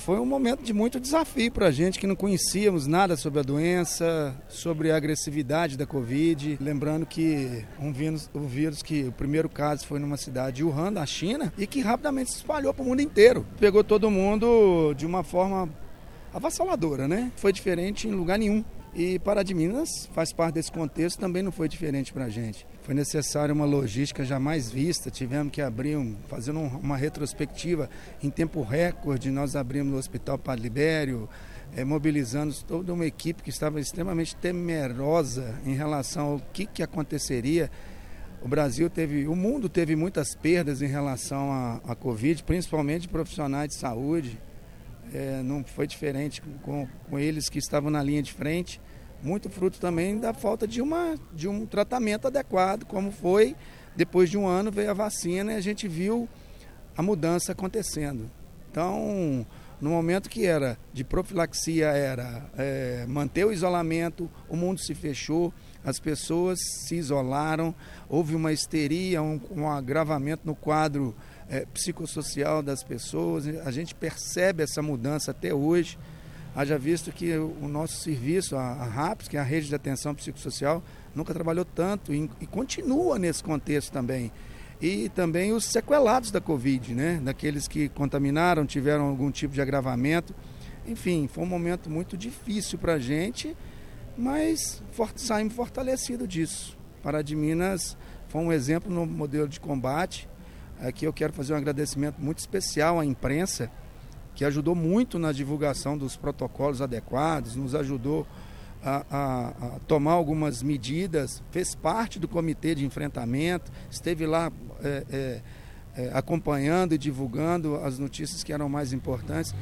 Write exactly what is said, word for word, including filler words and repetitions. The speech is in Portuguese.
foi um momento de muito desafio para a gente que não conhecíamos nada sobre a doença, sobre a agressividade da Covid. Lembrando que um vírus, o vírus que o primeiro caso foi numa cidade de Wuhan, na China, e que rapidamente se espalhou para o mundo inteiro. Pegou todo mundo de uma forma avassaladora, né? Foi diferente em lugar nenhum. E Pará de Minas faz parte desse contexto, também não foi diferente para a gente. Foi necessária uma logística jamais vista, tivemos que abrir, um, fazendo uma retrospectiva em tempo recorde, nós abrimos o Hospital Padre Libério, é, mobilizando toda uma equipe que estava extremamente temerosa em relação ao que, que aconteceria. O Brasil teve, o mundo teve muitas perdas em relação à, à Covid, principalmente profissionais de saúde. É, não foi diferente com, com eles que estavam na linha de frente, muito fruto também da falta de, uma, de um tratamento adequado, como foi, depois de um ano veio a vacina e a gente viu a mudança acontecendo. Então, no momento que era de profilaxia, era é, manter o isolamento, o mundo se fechou, as pessoas se isolaram, houve uma histeria, um, um agravamento no quadro É, psicossocial das pessoas. A gente percebe essa mudança até hoje, haja visto que o nosso serviço, a, a RAPS, que é a Rede de Atenção Psicossocial, nunca trabalhou tanto e, e continua nesse contexto também. E também os sequelados da Covid, né? Daqueles que contaminaram, tiveram algum tipo de agravamento. Enfim, foi um momento muito difícil para a gente, mas for, saímos fortalecidos disso. Pará de Minas foi um exemplo no modelo de combate. Aqui eu quero fazer um agradecimento muito especial à imprensa, que ajudou muito na divulgação dos protocolos adequados, nos ajudou a, a, a tomar algumas medidas, fez parte do comitê de enfrentamento, esteve lá é, é, é, acompanhando e divulgando as notícias que eram mais importantes.